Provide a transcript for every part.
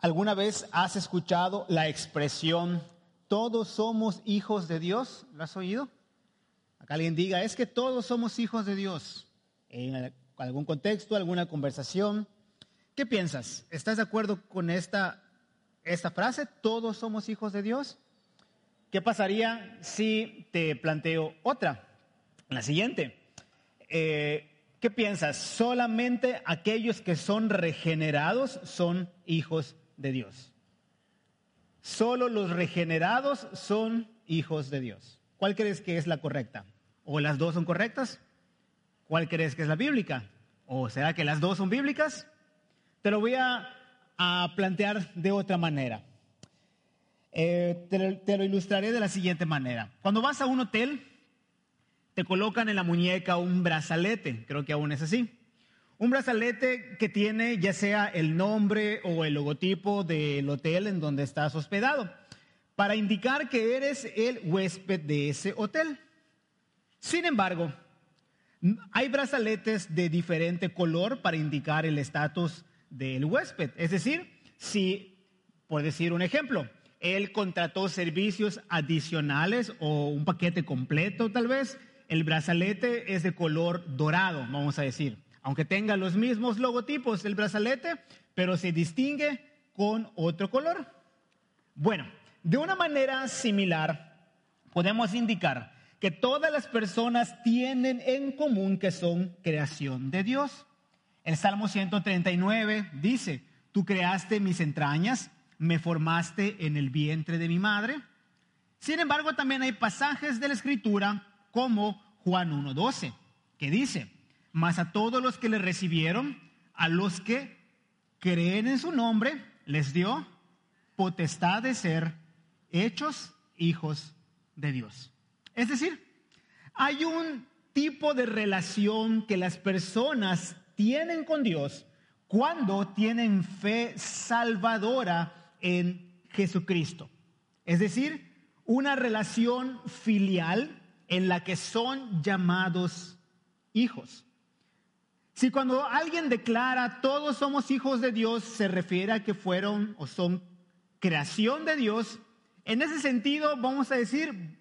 ¿Alguna vez has escuchado la expresión todos somos hijos de Dios? ¿Lo has oído? Acá alguien diga, es que todos somos hijos de Dios. En algún contexto, alguna conversación. ¿Qué piensas? ¿Estás de acuerdo con esta frase? ¿Todos somos hijos de Dios? ¿Qué pasaría si te planteo otra? La siguiente. ¿Qué piensas? ¿Solamente aquellos que son regenerados son hijos de Dios? Solo los regenerados son hijos de Dios. ¿Cuál crees que es la correcta? ¿O las dos son correctas? ¿Cuál crees que es la bíblica? ¿O será que las dos son bíblicas? Te lo voy a plantear de otra manera. Te lo ilustraré de la siguiente manera. Cuando vas a un hotel, te colocan en la muñeca un brazalete, creo que aún es así. Un brazalete que tiene ya sea el nombre o el logotipo del hotel en donde estás hospedado, para indicar que eres el huésped de ese hotel. Sin embargo, hay brazaletes de diferente color para indicar el estatus del huésped. Es decir, si, por decir un ejemplo, él contrató servicios adicionales o un paquete completo tal vez, el brazalete es de color dorado, vamos a decir. Aunque tenga los mismos logotipos del brazalete, pero se distingue con otro color. Bueno, de una manera similar, podemos indicar que todas las personas tienen en común que son creación de Dios. El Salmo 139 dice, tú creaste mis entrañas, me formaste en el vientre de mi madre. Sin embargo, también hay pasajes de la Escritura como Juan 1:12, que dice, mas a todos los que le recibieron, a los que creen en su nombre, les dio potestad de ser hechos hijos de Dios. Es decir, hay un tipo de relación que las personas tienen con Dios cuando tienen fe salvadora en Jesucristo. Es decir, una relación filial en la que son llamados hijos. Si cuando alguien declara todos somos hijos de Dios, se refiere a que fueron o son creación de Dios, en ese sentido vamos a decir,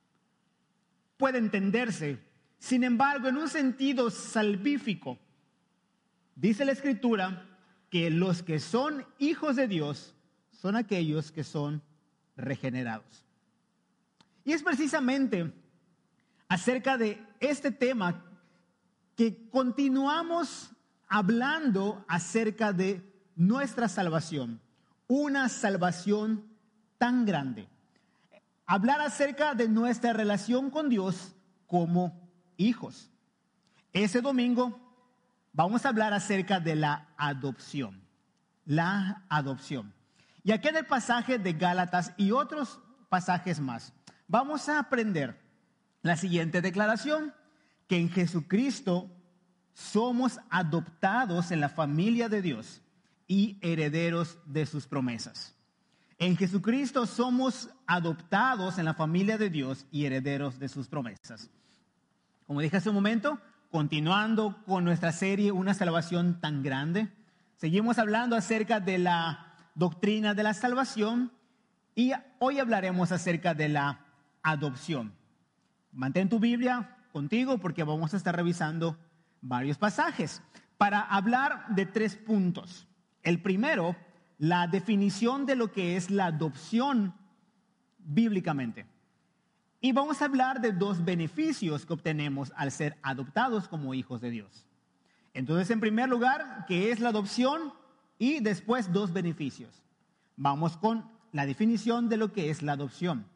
puede entenderse. Sin embargo, en un sentido salvífico, dice la Escritura que los que son hijos de Dios son aquellos que son regenerados. Y es precisamente acerca de este tema que continuamos hablando acerca de nuestra salvación, una salvación tan grande. Hablar acerca de nuestra relación con Dios como hijos. Ese domingo vamos a hablar acerca de la adopción. La adopción. Y aquí en el pasaje de Gálatas y otros pasajes más, vamos a aprender la siguiente declaración, que en Jesucristo somos adoptados en la familia de Dios y herederos de sus promesas. En Jesucristo somos adoptados en la familia de Dios y herederos de sus promesas. Como dije hace un momento, continuando con nuestra serie Una salvación tan grande, seguimos hablando acerca de la doctrina de la salvación y hoy hablaremos acerca de la adopción. Mantén tu Biblia contigo porque vamos a estar revisando varios pasajes para hablar de 3 puntos. El primero, la definición de lo que es la adopción bíblicamente. Y vamos a hablar de 2 beneficios que obtenemos al ser adoptados como hijos de Dios. Entonces, en primer lugar, ¿qué es la adopción? Y después 2 beneficios. Vamos con la definición de lo que es la adopción.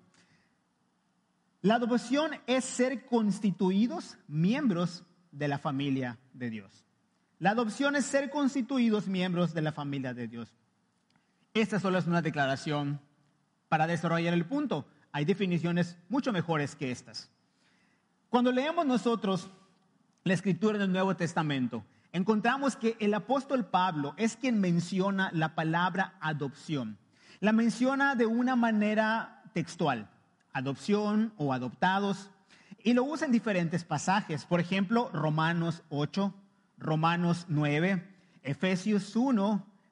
La adopción es ser constituidos miembros de la familia de Dios. La adopción es ser constituidos miembros de la familia de Dios. Esta solo es una declaración para desarrollar el punto. Hay definiciones mucho mejores que estas. Cuando leemos nosotros la escritura del Nuevo Testamento, encontramos que el apóstol Pablo es quien menciona la palabra adopción. La menciona de una manera textual. Adopción o adoptados, y lo usa en diferentes pasajes, por ejemplo, Romanos 8, Romanos 9, Efesios 1,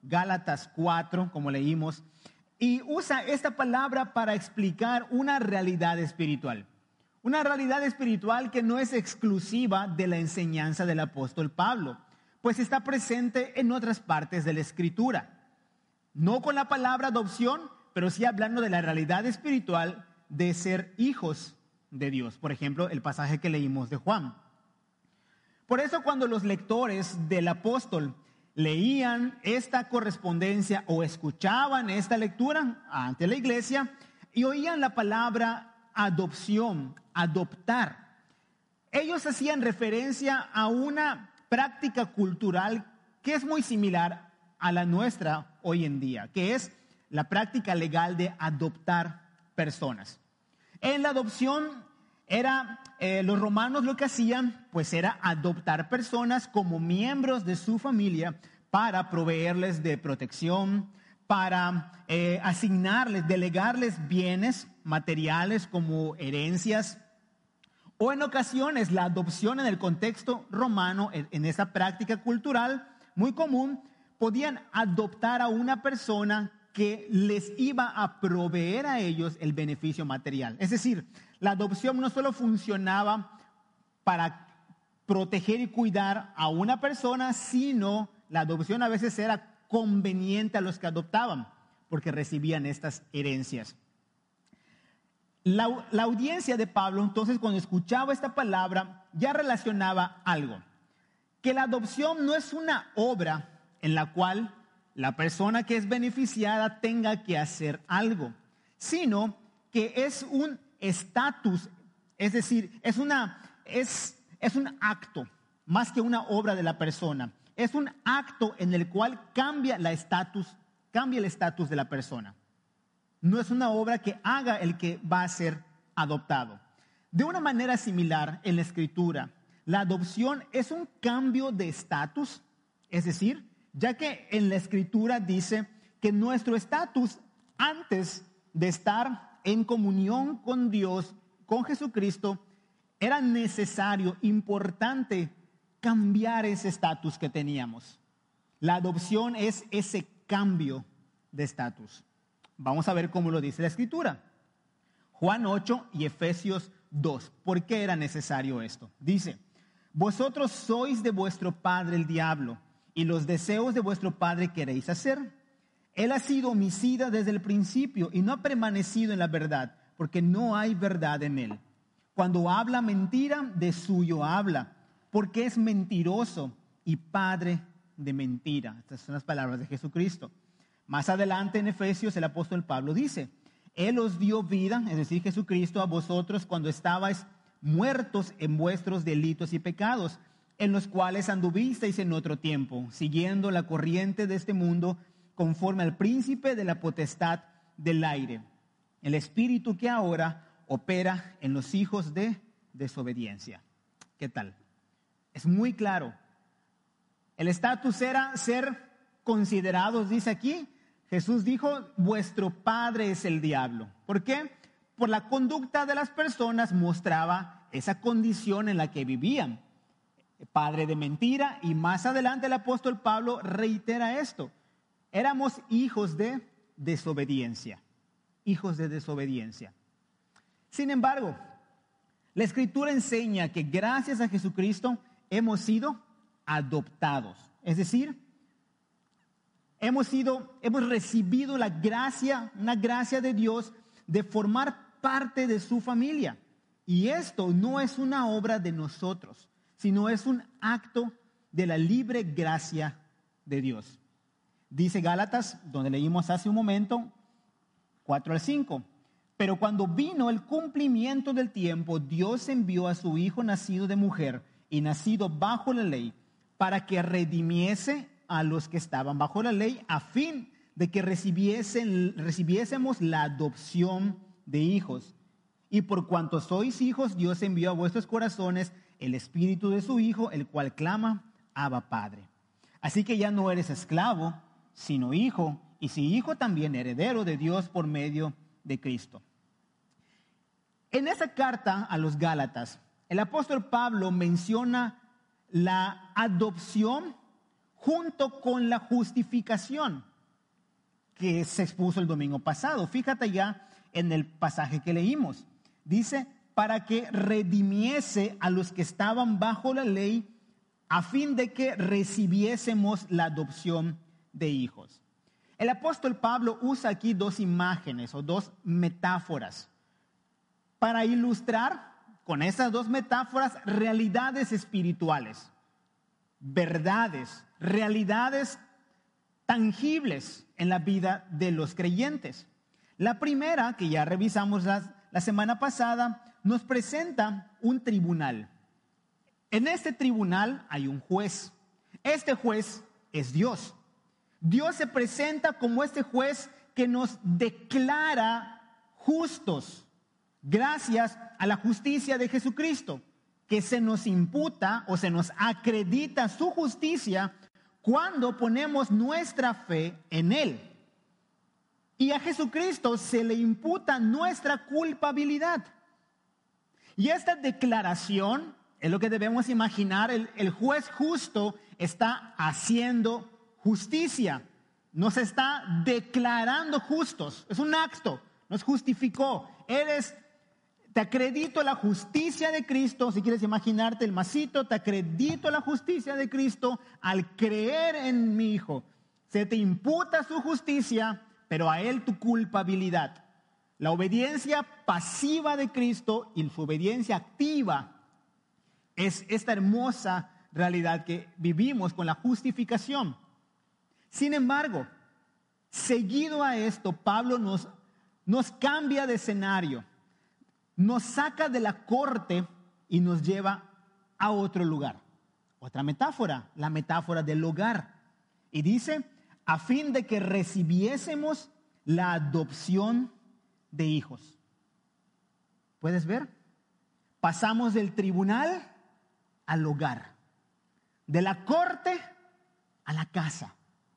Gálatas 4, como leímos, y usa esta palabra para explicar una realidad espiritual. Una realidad espiritual que no es exclusiva de la enseñanza del apóstol Pablo, pues está presente en otras partes de la Escritura. No con la palabra adopción, pero sí hablando de la realidad espiritual de ser hijos de Dios. Por ejemplo, el pasaje que leímos de Juan. Por eso cuando los lectores del apóstol leían esta correspondencia o escuchaban esta lectura ante la iglesia y oían la palabra adopción, adoptar, ellos hacían referencia a una práctica cultural que es muy similar a la nuestra hoy en día, que es la práctica legal de adoptar personas. En la adopción los romanos lo que hacían pues era adoptar personas como miembros de su familia para proveerles de protección, para asignarles, delegarles bienes materiales como herencias, o en ocasiones la adopción en el contexto romano, en esa práctica cultural muy común, podían adoptar a una persona que les iba a proveer a ellos el beneficio material. Es decir, la adopción no solo funcionaba para proteger y cuidar a una persona, sino la adopción a veces era conveniente a los que adoptaban, porque recibían estas herencias. La audiencia de Pablo, entonces, cuando escuchaba esta palabra, ya relacionaba algo. Que la adopción no es una obra en la cual la persona que es beneficiada tenga que hacer algo, sino que es un estatus, es decir, es un acto, más que una obra de la persona. Es un acto en el cual cambia el estatus de la persona. No es una obra que haga el que va a ser adoptado. De una manera similar, en la Escritura, la adopción es un cambio de estatus, es decir, ya que en la Escritura dice que nuestro estatus antes de estar en comunión con Dios, con Jesucristo, era necesario, importante, cambiar ese estatus que teníamos. La adopción es ese cambio de estatus. Vamos a ver cómo lo dice la Escritura. Juan 8 y Efesios 2. ¿Por qué era necesario esto? Dice, vosotros sois de vuestro padre el diablo, y los deseos de vuestro padre queréis hacer. Él ha sido homicida desde el principio y no ha permanecido en la verdad, porque no hay verdad en él. Cuando habla mentira, de suyo habla, porque es mentiroso y padre de mentira. Estas son las palabras de Jesucristo. Más adelante en Efesios el apóstol Pablo dice, Él os dio vida, es decir, Jesucristo, a vosotros cuando estabais muertos en vuestros delitos y pecados, en los cuales anduvisteis en otro tiempo, siguiendo la corriente de este mundo, conforme al príncipe de la potestad del aire, el espíritu que ahora opera en los hijos de desobediencia. ¿Qué tal? Es muy claro. El estatus era ser considerados, dice aquí. Jesús dijo, vuestro padre es el diablo. ¿Por qué? Por la conducta de las personas mostraba esa condición en la que vivían. Padre de mentira, y más adelante el apóstol Pablo reitera esto. Éramos hijos de desobediencia. Hijos de desobediencia. Sin embargo, la Escritura enseña que gracias a Jesucristo hemos sido adoptados. Es decir, hemos recibido una gracia de Dios de formar parte de su familia. Y esto no es una obra de nosotros, sino es un acto de la libre gracia de Dios. Dice Gálatas, donde leímos hace un momento, 4 al 5. Pero cuando vino el cumplimiento del tiempo, Dios envió a su Hijo nacido de mujer y nacido bajo la ley, para que redimiese a los que estaban bajo la ley, a fin de que recibiésemos la adopción de hijos. Y por cuanto sois hijos, Dios envió a vuestros corazones el espíritu de su Hijo, el cual clama, Abba, Padre. Así que ya no eres esclavo, sino hijo, y si hijo, también heredero de Dios por medio de Cristo. En esa carta a los Gálatas, el apóstol Pablo menciona la adopción junto con la justificación que se expuso el domingo pasado. Fíjate ya en el pasaje que leímos. Dice, para que redimiese a los que estaban bajo la ley, a fin de que recibiésemos la adopción de hijos. El apóstol Pablo usa aquí dos imágenes o dos metáforas para ilustrar con esas dos metáforas realidades espirituales, verdades, realidades tangibles en la vida de los creyentes. La primera, que ya revisamos la semana pasada, nos presenta un tribunal. En este tribunal hay un juez. Este juez es Dios. Dios se presenta como este juez que nos declara justos gracias a la justicia de Jesucristo, que se nos imputa o se nos acredita su justicia cuando ponemos nuestra fe en Él. Y a Jesucristo se le imputa nuestra culpabilidad. Y esta declaración es lo que debemos imaginar. El juez justo está haciendo justicia. Nos está declarando justos. Es un acto. Nos justificó. Te acredito la justicia de Cristo. Si quieres imaginarte el masito, te acredito la justicia de Cristo al creer en mi Hijo. Se te imputa su justicia, pero a Él tu culpabilidad. La obediencia pasiva de Cristo y su obediencia activa es esta hermosa realidad que vivimos con la justificación. Sin embargo, seguido a esto, Pablo nos cambia de escenario, nos saca de la corte y nos lleva a otro lugar. Otra metáfora, la metáfora del hogar. Y dice, a fin de que recibiésemos la adopción de hijos. ¿Puedes ver? Pasamos del tribunal al hogar, de la corte a la casa.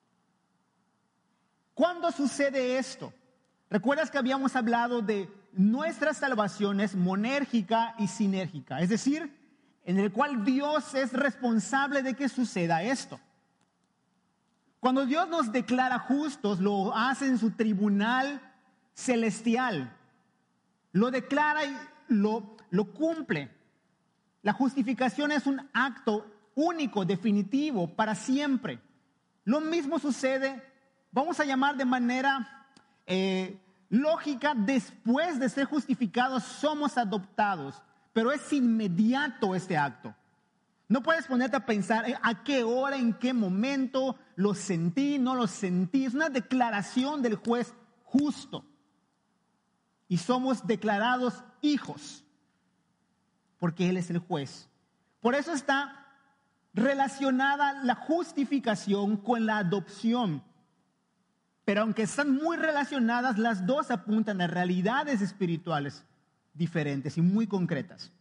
¿Cuándo sucede esto? ¿Recuerdas que habíamos hablado de nuestra salvación es monérgica y sinérgica? Es decir, en el cual Dios es responsable de que suceda esto. Cuando Dios nos declara justos, lo hace en su tribunal celestial. Lo declara y lo cumple. La justificación es un acto único, definitivo, para siempre. Lo mismo sucede, vamos a llamar de manera lógica, después de ser justificados somos adoptados, pero es inmediato este acto. No puedes ponerte a pensar a qué hora, en qué momento, lo sentí, no lo sentí. Es una declaración del juez justo. Y somos declarados hijos, porque Él es el juez. Por eso está relacionada la justificación con la adopción. Pero aunque están muy relacionadas, las dos apuntan a realidades espirituales diferentes y muy concretas.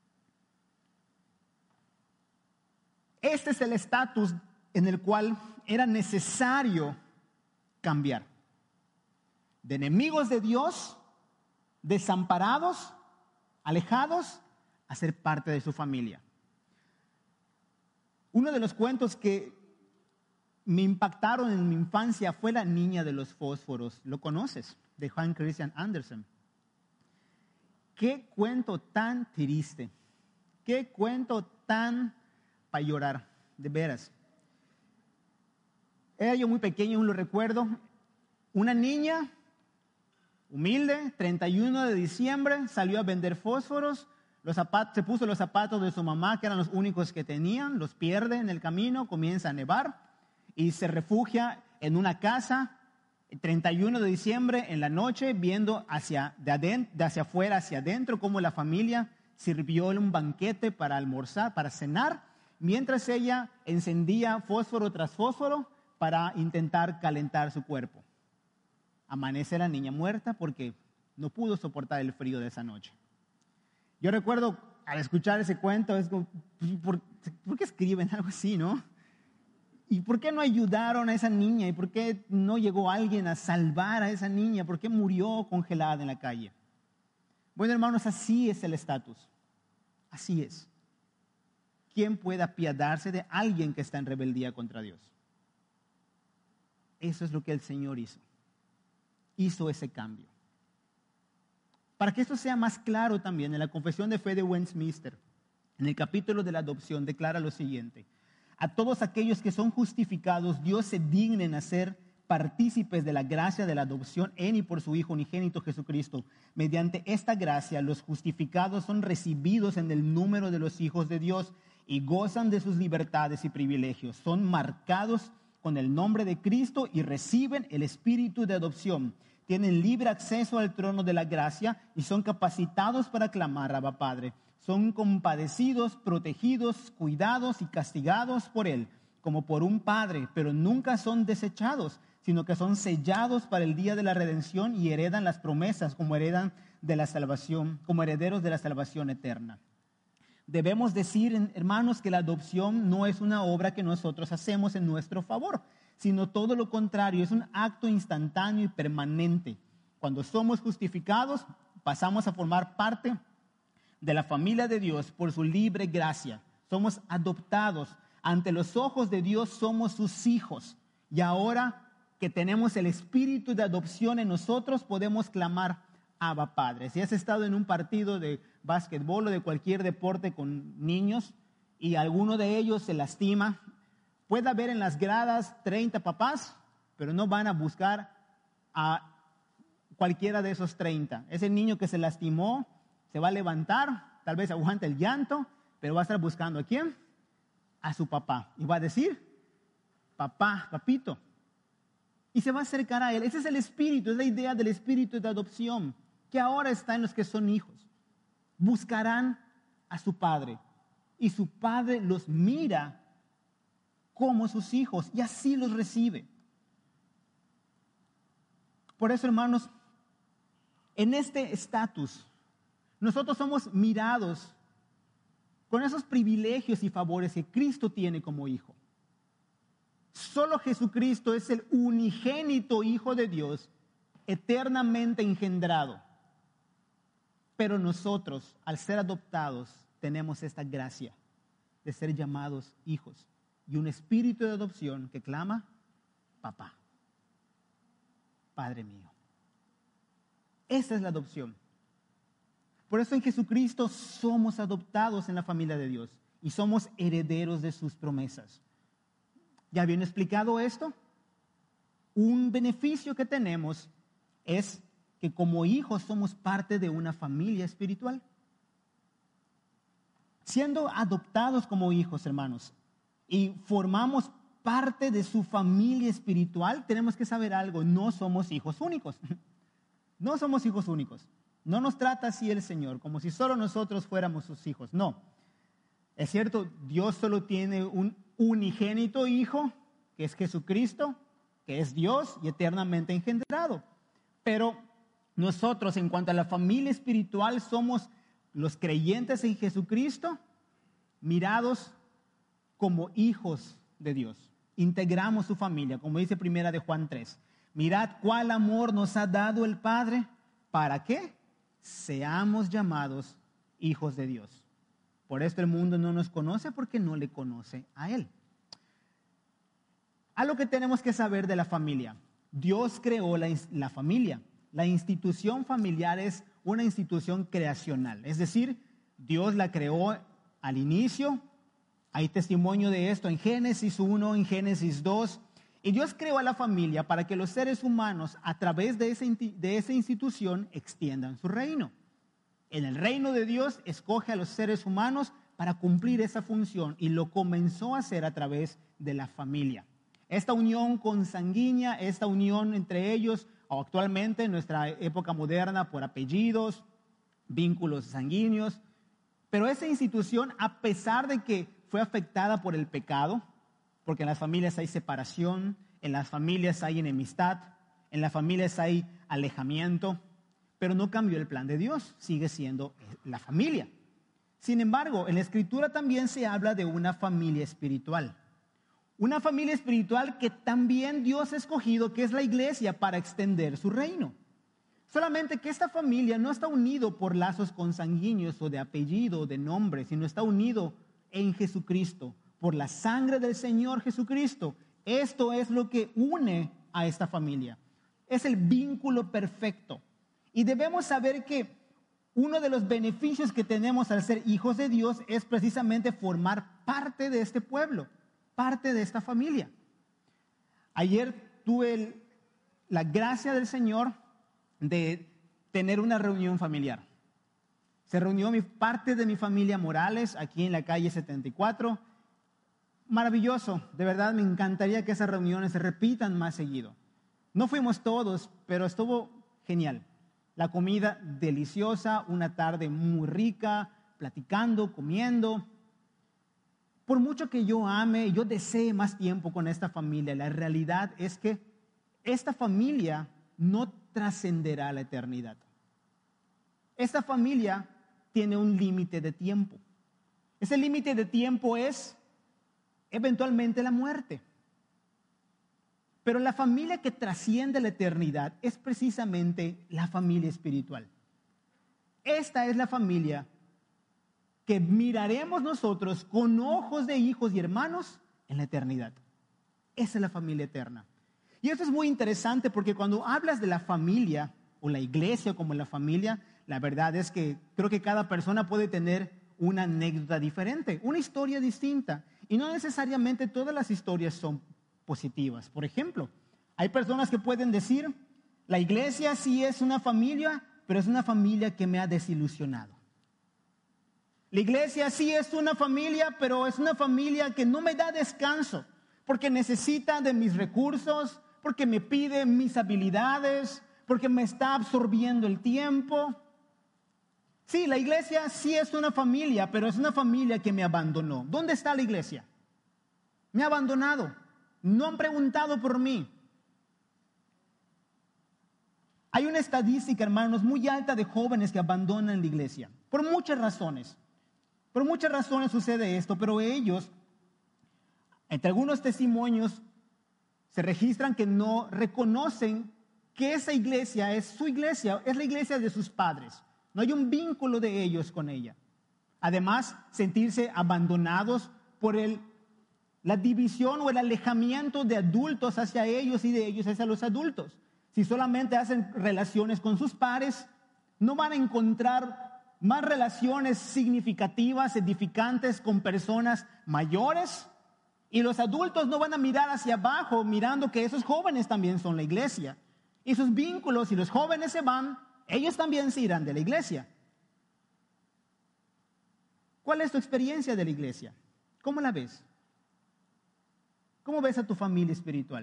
Este es el estatus en el cual era necesario cambiar. De enemigos de Dios, desamparados, alejados, a ser parte de su familia. Uno de los cuentos que me impactaron en mi infancia fue La niña de los fósforos. ¿Lo conoces? De Hans Christian Andersen. Qué cuento tan triste. Qué cuento tan para llorar, de veras. Era yo muy pequeño, aún lo recuerdo. Una niña humilde, 31 de diciembre, salió a vender fósforos. Se puso los zapatos de su mamá, que eran los únicos que tenían, los pierde en el camino, comienza a nevar y se refugia en una casa, el 31 de diciembre en la noche, viendo de hacia afuera hacia adentro, cómo la familia sirvió un banquete para almorzar, para cenar, mientras ella encendía fósforo tras fósforo para intentar calentar su cuerpo. Amanece la niña muerta porque no pudo soportar el frío de esa noche. Yo recuerdo, al escuchar ese cuento, es como, ¿por qué escriben algo así, no? ¿Y por qué no ayudaron a esa niña? ¿Y por qué no llegó alguien a salvar a esa niña? ¿Por qué murió congelada en la calle? Bueno, hermanos, así es el estatus. Así es. ¿Quién puede apiadarse de alguien que está en rebeldía contra Dios? eso es lo que el Señor hizo. Hizo ese cambio. Para que esto sea más claro también, en la Confesión de Fe de Westminster, en el capítulo de la adopción, declara lo siguiente: a todos aquellos que son justificados, Dios se digna en hacer partícipes de la gracia de la adopción en y por su Hijo unigénito Jesucristo. Mediante esta gracia, los justificados son recibidos en el número de los hijos de Dios y gozan de sus libertades y privilegios. Son marcados con el nombre de Cristo y reciben el espíritu de adopción. Tienen libre acceso al trono de la gracia y son capacitados para clamar: Abba, Padre. Son compadecidos, protegidos, cuidados y castigados por Él, como por un padre, pero nunca son desechados, sino que son sellados para el día de la redención y heredan las promesas como herederos de la salvación eterna. Debemos decir, hermanos, que la adopción no es una obra que nosotros hacemos en nuestro favor, sino todo lo contrario, es un acto instantáneo y permanente. Cuando somos justificados, pasamos a formar parte de la familia de Dios por su libre gracia. Somos adoptados. Ante los ojos de Dios somos sus hijos. Y ahora que tenemos el espíritu de adopción en nosotros, podemos clamar: Abba, Padre. Si has estado en un partido de básquetbol o de cualquier deporte con niños y alguno de ellos se lastima, puede haber en las gradas 30 papás, pero no van a buscar a cualquiera de esos 30. Ese niño que se lastimó se va a levantar, tal vez aguante el llanto, pero va a estar buscando ¿a quién? A su papá. Y va a decir: papá, papito. Y se va a acercar a él. Ese es el espíritu, es la idea del espíritu de adopción, que ahora está en los que son hijos. Buscarán a su padre y su padre los mira como sus hijos y así los recibe. Por eso, hermanos, en este estatus, nosotros somos mirados con esos privilegios y favores que Cristo tiene como hijo. Solo Jesucristo es el unigénito Hijo de Dios, eternamente engendrado. Pero nosotros, al ser adoptados, tenemos esta gracia de ser llamados hijos y un espíritu de adopción que clama: papá, Padre mío. Esa es la adopción. Por eso en Jesucristo somos adoptados en la familia de Dios y somos herederos de sus promesas. ¿Ya bien explicado esto? Un beneficio que tenemos es que como hijos somos parte de una familia espiritual. Siendo adoptados como hijos, hermanos, y formamos parte de su familia espiritual, tenemos que saber algo: no somos hijos únicos. No somos hijos únicos. No nos trata así el Señor, como si solo nosotros fuéramos sus hijos. No. Es cierto, Dios solo tiene un unigénito Hijo, que es Jesucristo, que es Dios y eternamente engendrado. Pero nosotros, en cuanto a la familia espiritual, somos los creyentes en Jesucristo, mirados como hijos de Dios. Integramos su familia, como dice Primera de Juan 3. Mirad cuál amor nos ha dado el Padre. ¿Para qué? Seamos llamados hijos de Dios. Por esto el mundo no nos conoce, porque no le conoce a Él. Algo que tenemos que saber de la familia: Dios creó la familia. La institución familiar es una institución creacional, es decir, Dios la creó al inicio. Hay testimonio de esto en Génesis 1, en Génesis 2. Y Dios creó a la familia para que los seres humanos, a través de esa institución, extiendan su reino. En el reino de Dios escoge a los seres humanos para cumplir esa función, y lo comenzó a hacer a través de la familia. Esta unión consanguínea, esta unión entre ellos, o actualmente en nuestra época moderna por apellidos, vínculos sanguíneos. Pero esa institución, a pesar de que fue afectada por el pecado, porque en las familias hay separación, en las familias hay enemistad, en las familias hay alejamiento, pero no cambió el plan de Dios, sigue siendo la familia. Sin embargo, en la Escritura también se habla de una familia espiritual. Una familia espiritual que también Dios ha escogido, que es la iglesia, para extender su reino. Solamente que esta familia no está unido por lazos consanguíneos o de apellido o de nombre, sino está unido en Jesucristo, por la sangre del Señor Jesucristo. Esto es lo que une a esta familia. Es el vínculo perfecto. Y debemos saber que uno de los beneficios que tenemos al ser hijos de Dios es precisamente formar parte de este pueblo, parte de esta familia. Ayer tuve la gracia del Señor de tener una reunión familiar. Se reunió parte de mi familia Morales aquí en la calle 74. Maravilloso, de verdad me encantaría que esas reuniones se repitan más seguido. No fuimos todos, pero estuvo genial. La comida deliciosa, una tarde muy rica, platicando, comiendo. Por mucho que yo ame, yo desee más tiempo con esta familia, la realidad es que esta familia no trascenderá la eternidad. Esta familia tiene un límite de tiempo. Ese límite de tiempo es eventualmente la muerte. Pero la familia que trasciende la eternidad es precisamente la familia espiritual. Esta es la familia que miraremos nosotros con ojos de hijos y hermanos en la eternidad. Esa es la familia eterna. Y esto es muy interesante porque cuando hablas de la familia o la iglesia como la familia, la verdad es que creo que cada persona puede tener una anécdota diferente, una historia distinta. Y no necesariamente todas las historias son positivas. Por ejemplo, hay personas que pueden decir, la iglesia sí es una familia, pero es una familia que me ha desilusionado. La iglesia sí es una familia, pero es una familia que no me da descanso, porque necesita de mis recursos, porque me pide mis habilidades, porque me está absorbiendo el tiempo. Sí, la iglesia sí es una familia, pero es una familia que me abandonó. ¿Dónde está la iglesia? Me ha abandonado. No han preguntado por mí. Hay una estadística, hermanos, muy alta de jóvenes que abandonan la iglesia. Por muchas razones. Por muchas razones sucede esto, pero ellos, entre algunos testimonios, se registran que no reconocen que esa iglesia es su iglesia, es la iglesia de sus padres. No hay un vínculo de ellos con ella. Además, sentirse abandonados por la división o el alejamiento de adultos hacia ellos y de ellos hacia los adultos. Si solamente hacen relaciones con sus pares, no van a encontrar más relaciones significativas, edificantes con personas mayores. Y los adultos no van a mirar hacia abajo mirando que esos jóvenes también son la iglesia. Y sus vínculos, si los jóvenes se van, ellos también se irán de la iglesia. ¿Cuál es tu experiencia de la iglesia? ¿Cómo la ves? ¿Cómo ves a tu familia espiritual?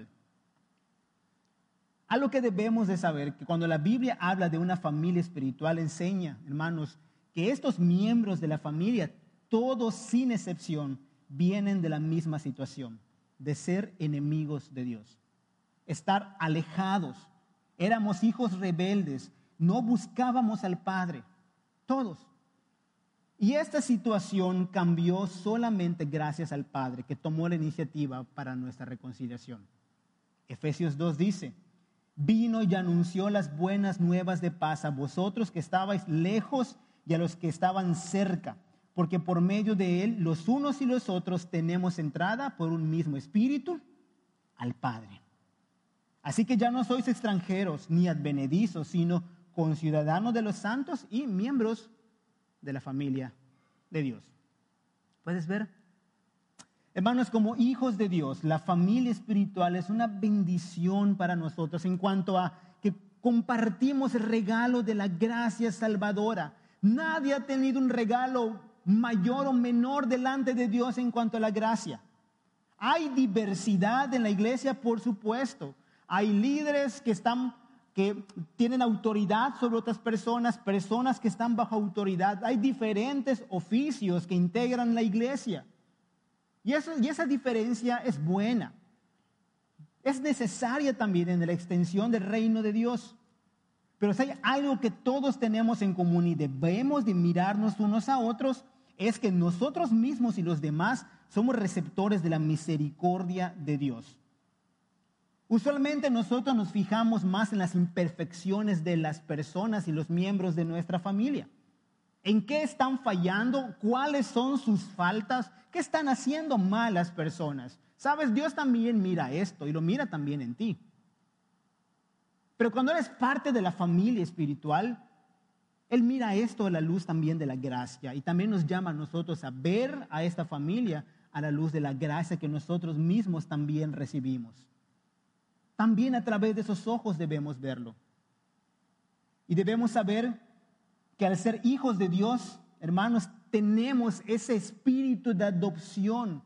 Algo que debemos de saber, que cuando la Biblia habla de una familia espiritual, enseña, hermanos, que estos miembros de la familia, todos sin excepción, vienen de la misma situación, de ser enemigos de Dios, estar alejados. Éramos hijos rebeldes, no buscábamos al Padre, todos. Y esta situación cambió solamente gracias al Padre que tomó la iniciativa para nuestra reconciliación. Efesios 2 dice, vino y anunció las buenas nuevas de paz a vosotros que estabais lejos y a los que estaban cerca, porque por medio de él los unos y los otros tenemos entrada por un mismo espíritu al Padre. Así que ya no sois extranjeros ni advenedizos, sino conciudadanos de los santos y miembros de la familia de Dios. ¿Puedes ver? Hermanos, como hijos de Dios, la familia espiritual es una bendición para nosotros en cuanto a que compartimos el regalo de la gracia salvadora. Nadie ha tenido un regalo mayor o menor delante de Dios en cuanto a la gracia. Hay diversidad en la iglesia, por supuesto. Hay líderes que tienen autoridad sobre otras personas, personas que están bajo autoridad. Hay diferentes oficios que integran la iglesia. Y esa diferencia es buena. Es necesaria también en la extensión del reino de Dios. Pero si hay algo que todos tenemos en común y debemos de mirarnos unos a otros, es que nosotros mismos y los demás somos receptores de la misericordia de Dios. Usualmente nosotros nos fijamos más en las imperfecciones de las personas y los miembros de nuestra familia. ¿En qué están fallando? ¿Cuáles son sus faltas? ¿Qué están haciendo mal las personas? Sabes, Dios también mira esto y lo mira también en ti. Pero cuando eres parte de la familia espiritual, Él mira esto a la luz también de la gracia y también nos llama a nosotros a ver a esta familia a la luz de la gracia que nosotros mismos también recibimos. También a través de esos ojos debemos verlo. Y debemos saber que al ser hijos de Dios, hermanos, tenemos ese espíritu de adopción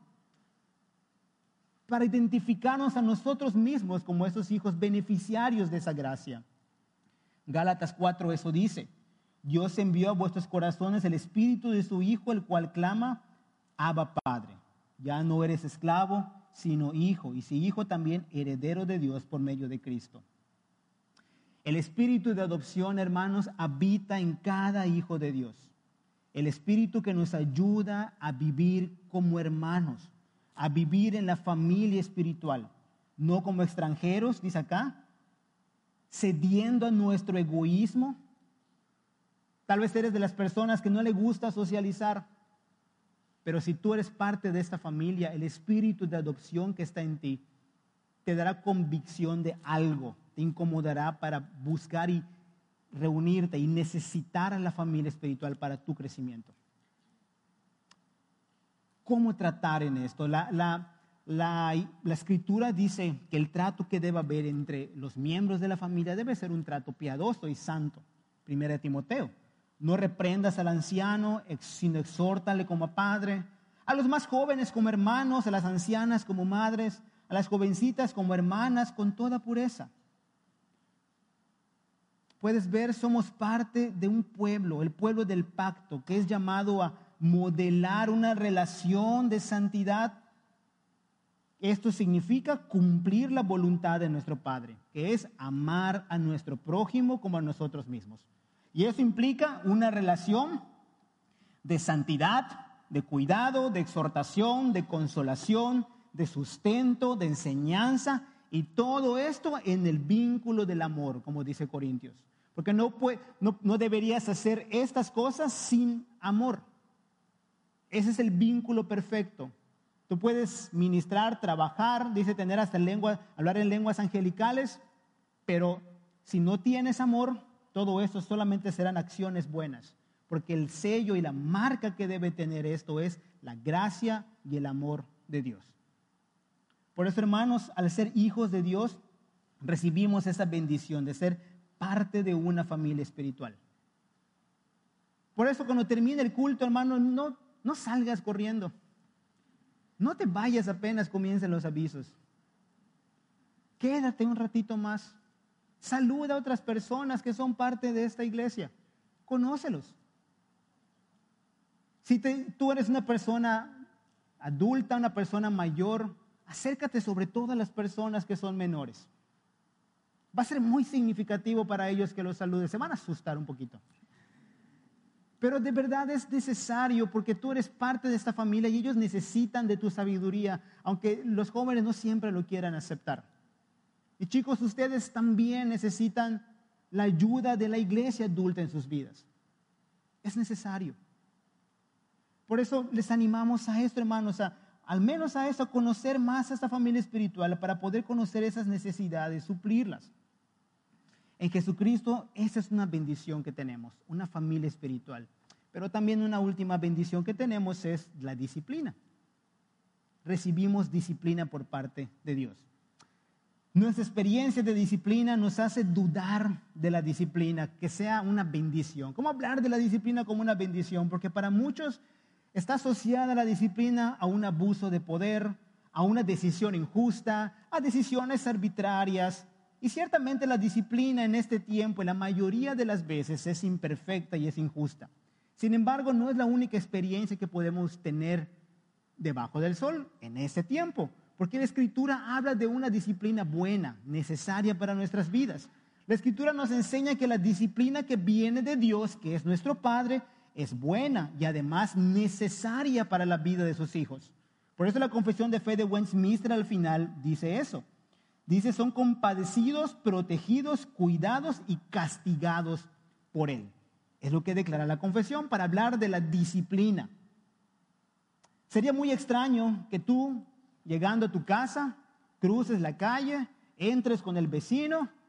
para identificarnos a nosotros mismos como esos hijos beneficiarios de esa gracia. Gálatas 4 eso dice: Dios envió a vuestros corazones el espíritu de su Hijo, el cual clama, Abba Padre. Ya no eres esclavo, sino hijo, y si hijo también heredero de Dios por medio de Cristo. El espíritu de adopción, hermanos, habita en cada hijo de Dios. El espíritu que nos ayuda a vivir como hermanos, a vivir en la familia espiritual, no como extranjeros, dice acá, cediendo a nuestro egoísmo. Tal vez eres de las personas que no le gusta socializar, pero si tú eres parte de esta familia, el espíritu de adopción que está en ti te dará convicción de algo, te incomodará para buscar y reunirte y necesitar a la familia espiritual para tu crecimiento. ¿Cómo tratar en esto? La Escritura dice que el trato que debe haber entre los miembros de la familia debe ser un trato piadoso y santo. 1 Timoteo. No reprendas al anciano, sino exhórtale como a padre. A los más jóvenes como hermanos, a las ancianas como madres, a las jovencitas como hermanas, con toda pureza. Puedes ver, somos parte de un pueblo, el pueblo del pacto, que es llamado a modelar una relación de santidad. Esto significa cumplir la voluntad de nuestro Padre, que es amar a nuestro prójimo como a nosotros mismos. Y eso implica una relación de santidad, de cuidado, de exhortación, de consolación, de sustento, de enseñanza, y todo esto en el vínculo del amor, como dice Corintios. Porque no deberías hacer estas cosas sin amor. Ese es el vínculo perfecto. Tú puedes ministrar, trabajar, dice tener hasta hablar en lenguas angelicales, pero si no tienes amor, todo esto solamente serán acciones buenas, porque el sello y la marca que debe tener esto es la gracia y el amor de Dios. Por eso, hermanos, al ser hijos de Dios, recibimos esa bendición de ser parte de una familia espiritual. Por eso, cuando termine el culto, hermano, no salgas corriendo. No te vayas apenas comiencen los avisos. Quédate un ratito más. Saluda a otras personas que son parte de esta iglesia. Conócelos. Si tú eres una persona adulta, una persona mayor, acércate sobre todo a las personas que son menores. Va a ser muy significativo para ellos que los saludes. Se van a asustar un poquito. Pero de verdad es necesario porque tú eres parte de esta familia y ellos necesitan de tu sabiduría, aunque los jóvenes no siempre lo quieran aceptar. Y chicos, ustedes también necesitan la ayuda de la iglesia adulta en sus vidas. Es necesario. Por eso les animamos a esto, hermanos, al menos a eso, a conocer más a esta familia espiritual para poder conocer esas necesidades, suplirlas. En Jesucristo, esa es una bendición que tenemos, una familia espiritual. Pero también una última bendición que tenemos es la disciplina. Recibimos disciplina por parte de Dios. Nuestra experiencia de disciplina nos hace dudar de la disciplina, que sea una bendición. ¿Cómo hablar de la disciplina como una bendición? Porque para muchos está asociada la disciplina a un abuso de poder, a una decisión injusta, a decisiones arbitrarias. Y ciertamente la disciplina en este tiempo, en la mayoría de las veces, es imperfecta y es injusta. Sin embargo, no es la única experiencia que podemos tener debajo del sol en este tiempo. Porque la Escritura habla de una disciplina buena, necesaria para nuestras vidas. La Escritura nos enseña que la disciplina que viene de Dios, que es nuestro Padre, es buena y además necesaria para la vida de sus hijos. Por eso la Confesión de Fe de Westminster al final dice eso. Dice, son compadecidos, protegidos, cuidados y castigados por Él. Es lo que declara la confesión para hablar de la disciplina. Sería muy extraño que tú, llegando a tu casa, cruces la calle, entres con el vecino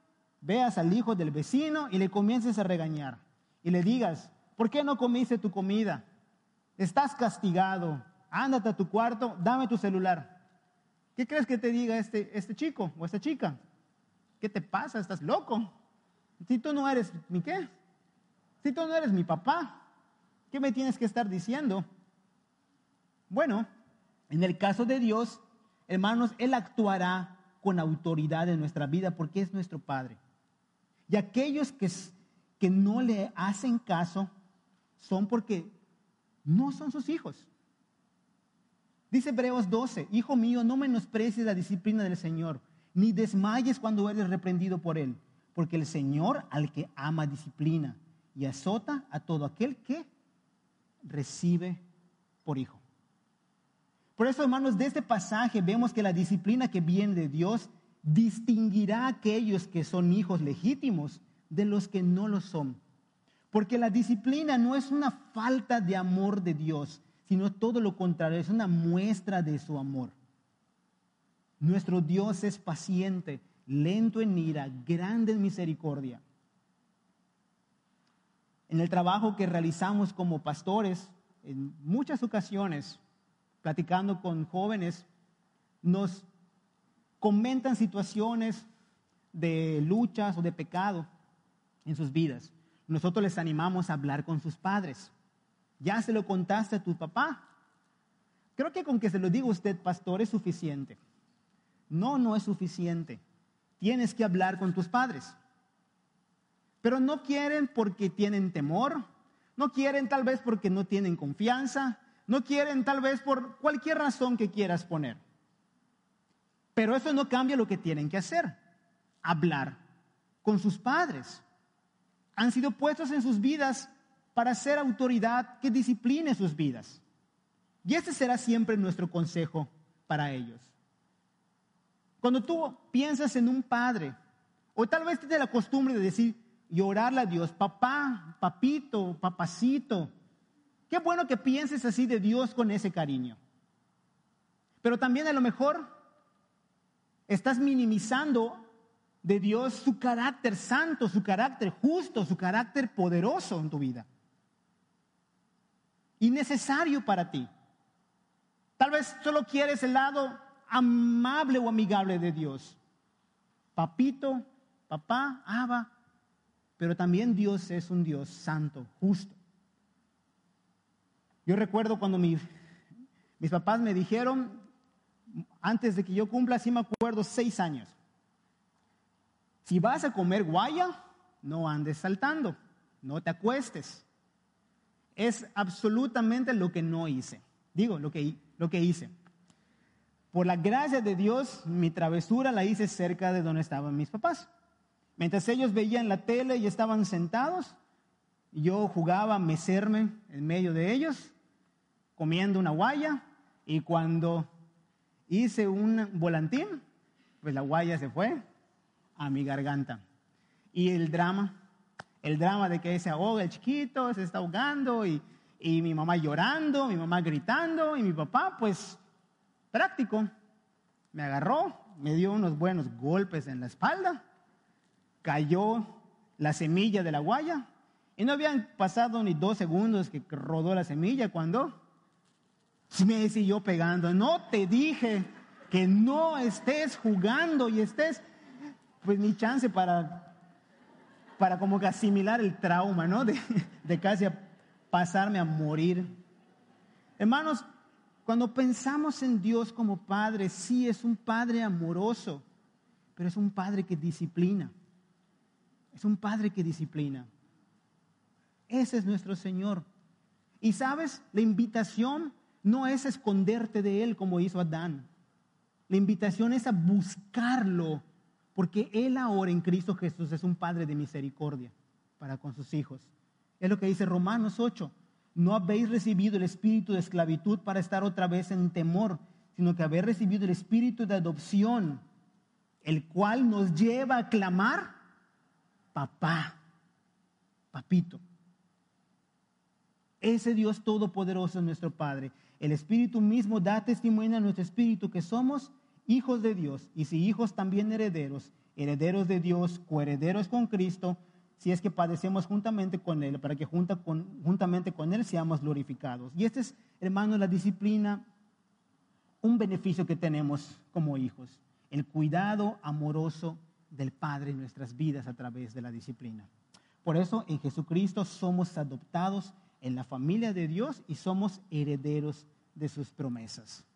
veas al hijo del vecino y le comiences a regañar. Y le digas, ¿por qué no comiste tu comida? Estás castigado. Ándate a tu cuarto, dame tu celular. ¿Qué crees que te diga este chico o esta chica? ¿Qué te pasa? ¿Estás loco? Si tú no eres mi qué. Si tú no eres mi papá, ¿qué me tienes que estar diciendo? Bueno, en el caso de Dios, hermanos, Él actuará con autoridad en nuestra vida porque es nuestro Padre. Y aquellos que no le hacen caso son porque no son sus hijos. Dice Hebreos 12, hijo mío, no menosprecies la disciplina del Señor, ni desmayes cuando eres reprendido por Él, porque el Señor al que ama disciplina y azota a todo aquel que recibe por hijo. Por eso, hermanos, de este pasaje vemos que la disciplina que viene de Dios distinguirá a aquellos que son hijos legítimos de los que no lo son. Porque la disciplina no es una falta de amor de Dios, sino todo lo contrario, es una muestra de su amor. Nuestro Dios es paciente, lento en ira, grande en misericordia. En el trabajo que realizamos como pastores, en muchas ocasiones, platicando con jóvenes, nos comentan situaciones de luchas o de pecado en sus vidas. Nosotros les animamos a hablar con sus padres. ¿Ya se lo contaste a tu papá? Creo que con que se lo diga usted, pastor, es suficiente. No es suficiente. Tienes que hablar con tus padres. Pero no quieren porque tienen temor, no quieren tal vez porque no tienen confianza, no quieren tal vez por cualquier razón que quieras poner. Pero eso no cambia lo que tienen que hacer, hablar con sus padres. Han sido puestos en sus vidas para ser autoridad que discipline sus vidas. Y ese será siempre nuestro consejo para ellos. Cuando tú piensas en un padre, o tal vez tienes la costumbre de decir y orarle a Dios, papá, papito, papacito, qué bueno que pienses así de Dios con ese cariño. Pero también a lo mejor estás minimizando de Dios su carácter santo, su carácter justo, su carácter poderoso en tu vida. Y necesario para ti. Tal vez solo quieres el lado amable o amigable de Dios. Papito, papá, Abba. Pero también Dios es un Dios santo, justo. Yo recuerdo cuando mis papás me dijeron, antes de que yo cumpla, sí me acuerdo, 6 años. Si vas a comer guaya, no andes saltando, no te acuestes. Es absolutamente lo que no hice. Digo, lo que hice. Por la gracia de Dios, mi travesura la hice cerca de donde estaban mis papás. Mientras ellos veían la tele y estaban sentados, yo jugaba a mecerme en medio de ellos, comiendo una guaya, y cuando hice un volantín, pues la guaya se fue a mi garganta. Y el drama de que se ahoga el chiquito, se está ahogando, y mi mamá llorando, mi mamá gritando, y mi papá, pues, práctico, me agarró, me dio unos buenos golpes en la espalda, cayó la semilla de la guaya, y no habían pasado ni 2 segundos que rodó la semilla cuando me siguió pegando. No te dije que no estés jugando y estés, pues ni chance para como que asimilar el trauma, ¿no? De casi pasarme a morir. Hermanos, cuando pensamos en Dios como Padre, sí es un Padre amoroso, pero es un Padre que disciplina. Es un Padre que disciplina. Ese es nuestro Señor. Y sabes, la invitación no es esconderte de Él como hizo Adán. La invitación es a buscarlo, porque Él ahora en Cristo Jesús es un Padre de misericordia para con sus hijos. Es lo que dice Romanos 8. No habéis recibido el espíritu de esclavitud para estar otra vez en temor, sino que habéis recibido el espíritu de adopción, el cual nos lleva a clamar, papá, papito. Ese Dios todopoderoso es nuestro Padre. El Espíritu mismo da testimonio a nuestro espíritu que somos hijos de Dios, y si hijos también herederos, herederos de Dios, coherederos con Cristo, si es que padecemos juntamente con Él, para que juntamente con Él seamos glorificados. Y esta es, hermanos, la disciplina, un beneficio que tenemos como hijos, el cuidado amoroso del Padre en nuestras vidas a través de la disciplina. Por eso en Jesucristo somos adoptados en la familia de Dios y somos herederos de sus promesas.